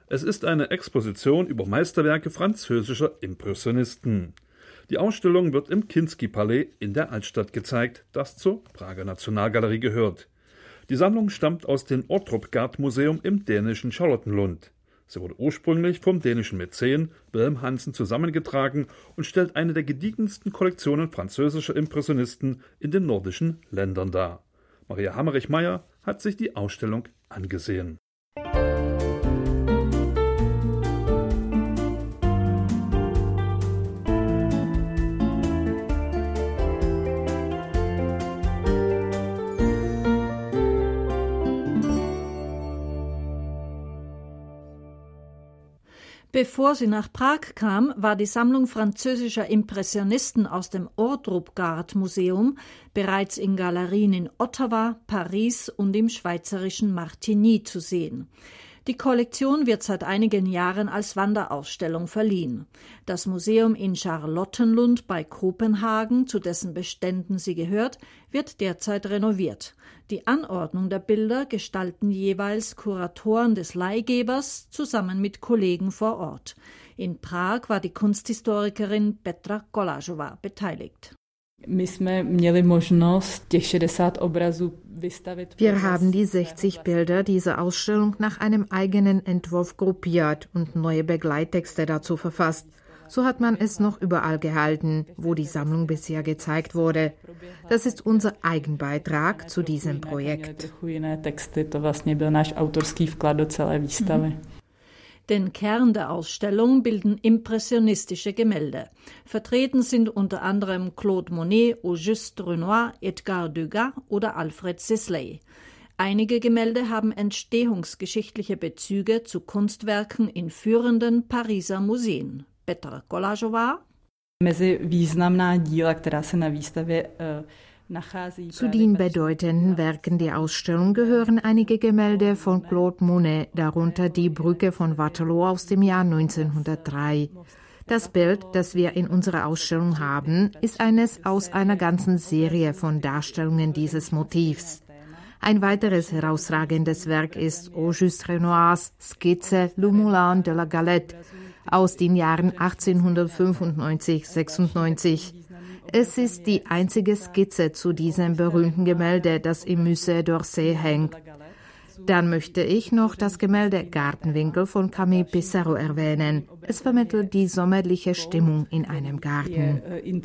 Es ist eine Exposition über Meisterwerke französischer Impressionisten. Die Ausstellung wird im Kinski-Palais in der Altstadt gezeigt, das zur Prager Nationalgalerie gehört. Die Sammlung stammt aus dem Ordrup-Gard-Museum im dänischen Charlottenlund. Sie wurde ursprünglich vom dänischen Mäzen Wilhelm Hansen zusammengetragen und stellt eine der gediegensten Kollektionen französischer Impressionisten in den nordischen Ländern dar. Maria Hammerich-Meyer hat sich die Ausstellung angesehen. Bevor sie nach Prag kam, war die Sammlung französischer Impressionisten aus dem Ordrup-Gard-Museum bereits in Galerien in Ottawa, Paris und im schweizerischen Martigny zu sehen. Die Kollektion wird seit einigen Jahren als Wanderausstellung verliehen. Das Museum in Charlottenlund bei Kopenhagen, zu dessen Beständen sie gehört, wird derzeit renoviert. Die Anordnung der Bilder gestalten jeweils Kuratoren des Leihgebers zusammen mit Kollegen vor Ort. In Prag war die Kunsthistorikerin Petra Kolářová beteiligt. Wir haben die 60 Bilder dieser Ausstellung nach einem eigenen Entwurf gruppiert und neue Begleittexte dazu verfasst. So hat man es noch überall gehalten, wo die Sammlung bisher gezeigt wurde. Das ist unser Eigenbeitrag zu diesem Projekt. Den Kern der Ausstellung bilden impressionistische Gemälde. Vertreten sind unter anderem Claude Monet, Auguste Renoir, Edgar Degas oder Alfred Sisley. Einige Gemälde haben entstehungsgeschichtliche Bezüge zu Kunstwerken in führenden Pariser Museen. Petra Kolářová. Zu den bedeutenden Werken der Ausstellung gehören einige Gemälde von Claude Monet, darunter die Brücke von Waterloo aus dem Jahr 1903. Das Bild, das wir in unserer Ausstellung haben, ist eines aus einer ganzen Serie von Darstellungen dieses Motivs. Ein weiteres herausragendes Werk ist Auguste Renoirs Skizze Le Moulin de la Galette aus den Jahren 1895-96. Es ist die einzige Skizze zu diesem berühmten Gemälde, das im Musée d'Orsay hängt. Dann möchte ich noch das Gemälde Gartenwinkel von Camille Pissarro erwähnen. Es vermittelt die sommerliche Stimmung in einem Garten.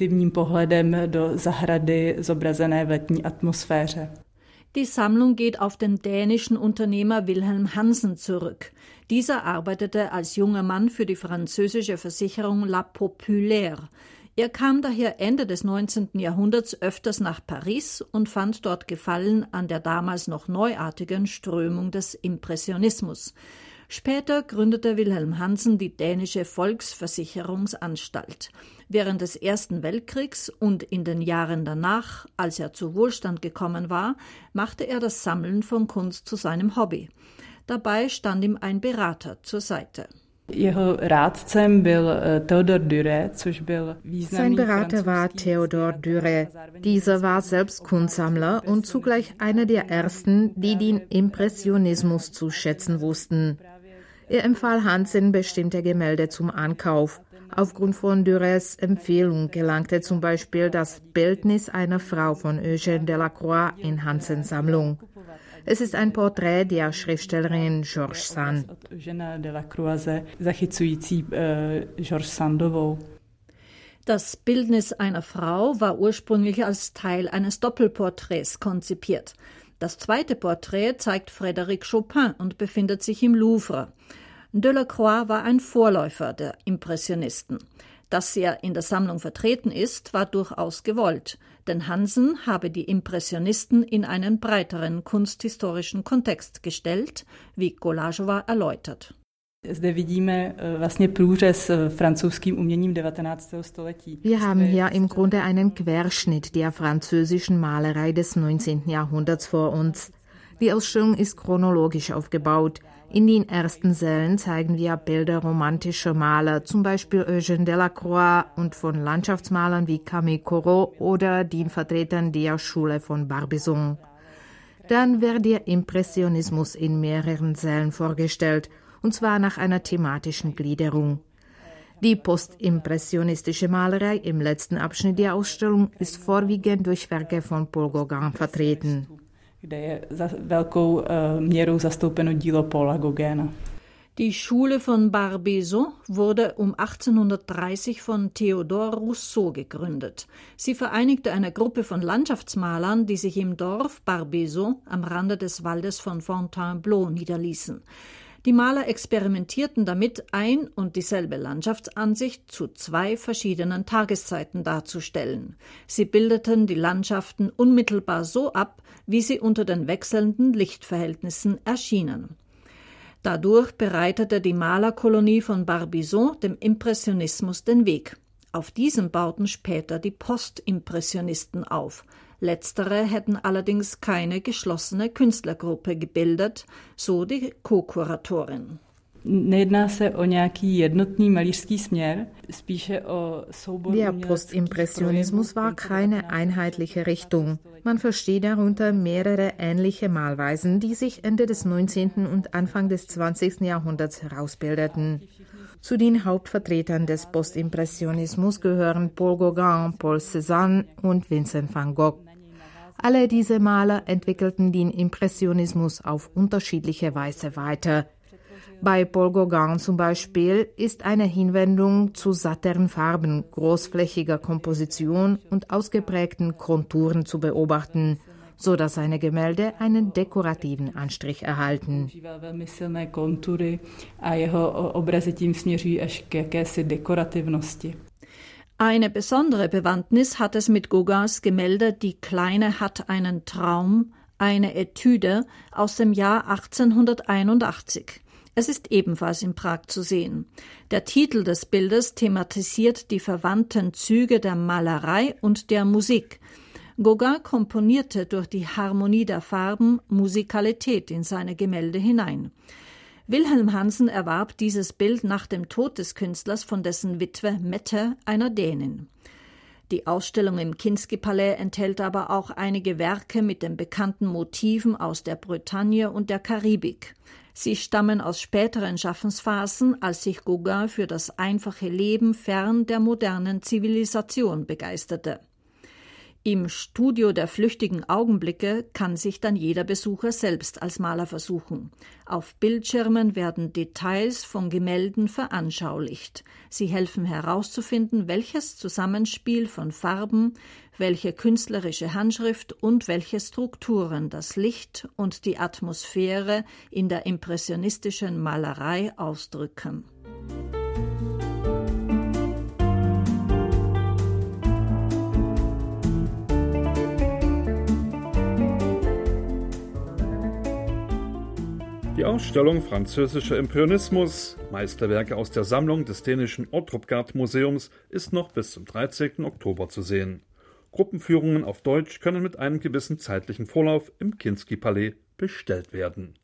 Die Sammlung geht auf den dänischen Unternehmer Wilhelm Hansen zurück. Dieser arbeitete als junger Mann für die französische Versicherung La Populaire. Er kam daher Ende des 19. Jahrhunderts öfters nach Paris und fand dort Gefallen an der damals noch neuartigen Strömung des Impressionismus. Später gründete Wilhelm Hansen die dänische Volksversicherungsanstalt. Während des Ersten Weltkriegs und in den Jahren danach, als er zu Wohlstand gekommen war, machte er das Sammeln von Kunst zu seinem Hobby. Dabei stand ihm ein Berater zur Seite. Sein Berater war Theodor Duret. Dieser war selbst Kunstsammler und zugleich einer der ersten, die den Impressionismus zu schätzen wussten. Er empfahl Hansen bestimmte Gemälde zum Ankauf. Aufgrund von Durets Empfehlung gelangte zum Beispiel das Bildnis einer Frau von Eugène Delacroix in Hansens Sammlung. Es ist ein Porträt der Schriftstellerin Georges Sand. Das Bildnis einer Frau war ursprünglich als Teil eines Doppelporträts konzipiert. Das zweite Porträt zeigt Frédéric Chopin und befindet sich im Louvre. Delacroix war ein Vorläufer der Impressionisten. Dass er in der Sammlung vertreten ist, war durchaus gewollt, denn Hansen habe die Impressionisten in einen breiteren kunsthistorischen Kontext gestellt, wie Kolářová erläutert. Wir haben hier im Grunde einen Querschnitt der französischen Malerei des 19. Jahrhunderts vor uns. Die Ausstellung ist chronologisch aufgebaut. In den ersten Sälen zeigen wir Bilder romantischer Maler, zum Beispiel Eugène Delacroix, und von Landschaftsmalern wie Camille Corot oder den Vertretern der Schule von Barbizon. Dann wird der Impressionismus in mehreren Sälen vorgestellt und zwar nach einer thematischen Gliederung. Die postimpressionistische Malerei im letzten Abschnitt der Ausstellung ist vorwiegend durch Werke von Paul Gauguin vertreten. Die Schule von Barbizon wurde um 1830 von Théodore Rousseau gegründet. Sie vereinigte eine Gruppe von Landschaftsmalern, die sich im Dorf Barbizon am Rande des Waldes von Fontainebleau niederließen. Die Maler experimentierten damit, ein und dieselbe Landschaftsansicht zu zwei verschiedenen Tageszeiten darzustellen. Sie bildeten die Landschaften unmittelbar so ab, wie sie unter den wechselnden Lichtverhältnissen erschienen. Dadurch bereitete die Malerkolonie von Barbizon dem Impressionismus den Weg. Auf diesem bauten später die Postimpressionisten auf. Letztere hätten allerdings keine geschlossene Künstlergruppe gebildet, so die Co-Kuratorin. Der Postimpressionismus war keine einheitliche Richtung. Man versteht darunter mehrere ähnliche Malweisen, die sich Ende des 19. und Anfang des 20. Jahrhunderts herausbildeten. Zu den Hauptvertretern des Postimpressionismus gehören Paul Gauguin, Paul Cézanne und Vincent van Gogh. Alle diese Maler entwickelten den Impressionismus auf unterschiedliche Weise weiter. Bei Paul Gauguin zum Beispiel ist eine Hinwendung zu satteren Farben, großflächiger Komposition und ausgeprägten Konturen zu beobachten, so dass seine Gemälde einen dekorativen Anstrich erhalten. Eine besondere Bewandtnis hat es mit Gauguins Gemälde Die Kleine hat einen Traum, eine Etüde aus dem Jahr 1881. Es ist ebenfalls in Prag zu sehen. Der Titel des Bildes thematisiert die verwandten Züge der Malerei und der Musik. Gauguin komponierte durch die Harmonie der Farben Musikalität in seine Gemälde hinein. Wilhelm Hansen erwarb dieses Bild nach dem Tod des Künstlers von dessen Witwe Mette, einer Dänin. Die Ausstellung im Kinski-Palais enthält aber auch einige Werke mit den bekannten Motiven aus der Bretagne und der Karibik. Sie stammen aus späteren Schaffensphasen, als sich Gauguin für das einfache Leben fern der modernen Zivilisation begeisterte. Im Studio der flüchtigen Augenblicke kann sich dann jeder Besucher selbst als Maler versuchen. Auf Bildschirmen werden Details von Gemälden veranschaulicht. Sie helfen herauszufinden, welches Zusammenspiel von Farben, welche künstlerische Handschrift und welche Strukturen das Licht und die Atmosphäre in der impressionistischen Malerei ausdrücken. Die Ausstellung Französischer Impressionismus, Meisterwerke aus der Sammlung des dänischen Ortrupgard-Museums, ist noch bis zum 13. Oktober zu sehen. Gruppenführungen auf Deutsch können mit einem gewissen zeitlichen Vorlauf im Kinski-Palais bestellt werden.